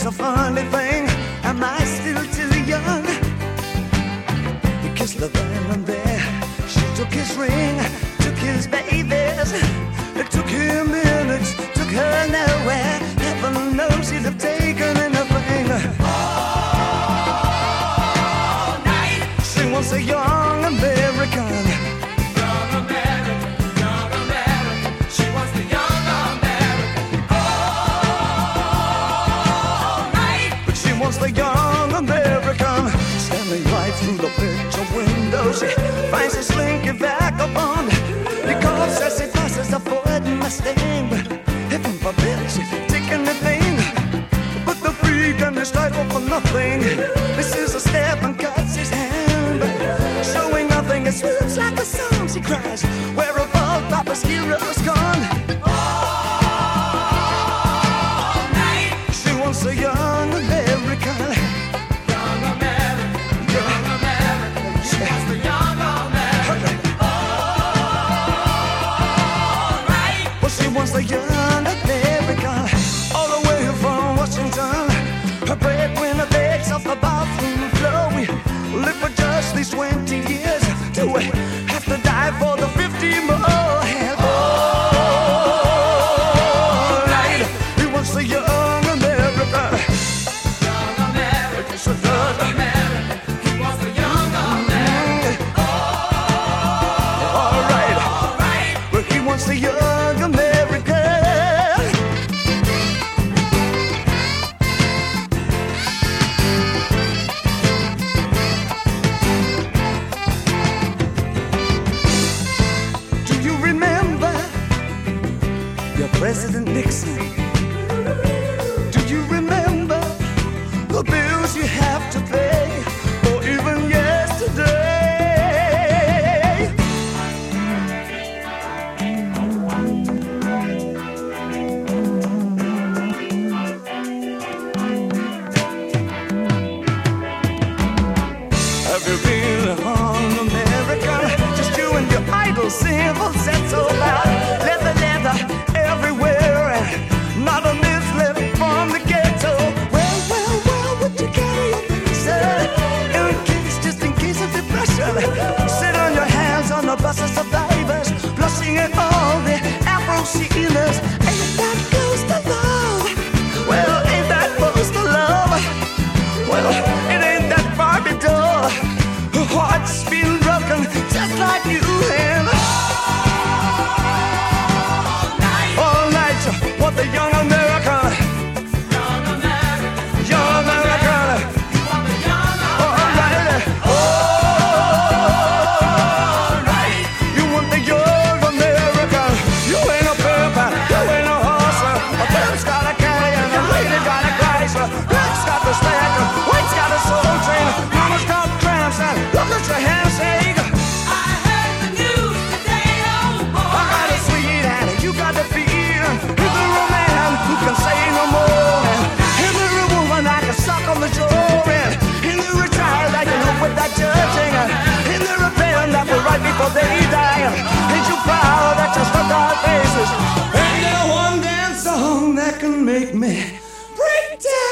it's a funny thing. Am I still too young? He kissed the then and there. She took his ring, took his babies. It took him minutes, took her nowhere. Heaven knows he'd have taken anything. All night. She wants a young American. Young American, young American. She wants the young American. All night. But she wants the young American. Standing right through the picture window, she finds a slinky vagabond. He calls as he passes the Ford Mustang. But heaven forbid she's taking the thing. But the freak and his title for nothing. This is a step and cuts his hand. But showing nothing, it swoops like a song. She cries, where have all Papa's heroes gone? All night. She wants a young American. Young American, young American. She wants the young American. All right. Well, she wants the young American. All the way from Washington. Her breadwinner begs off the bathroom floor. We live for just these 20 years. Do we have to die for the 50 more? And all night, he wants the young American. Young American, So young American. He wants the young American. all right, All right. well, he wants the young American. Do you remember your President Nixon? Do you remember the bills you have to pay, or even yesterday? Have you been on America? Just you and your idle civil set so loud. Leather, leather everywhere, and not a miss left from the ghetto. Well, well, well, would you carry a visa? In case, just in case of depression. Sit on your hands on the bus of survivors, blushing at all the Afro-Sheeners. Ain't that close to love? Well, ain't that close to love? Well, it ain't that Barbie doll. Her heart's been broken just like you and all night. What the young American, Young American. young American. You want the young All right, All right. you want the young American. You ain't a pimp, you ain't a horse. A pimp's got a canyon, a lady got a Chrysler. Black's got the stacker, white's got a soul train. Mama's got cramps and look at your handshake. I heard the news today, oh boy. I got a sweet and you got the feel. Is there a man who can say no more? Is there a woman I can suck on the jaw? Is there a child I can help with that judging? Is there a band that will write before they die? Ain't you proud that you stuck our faces? Ain't there one dance song that can make me break down?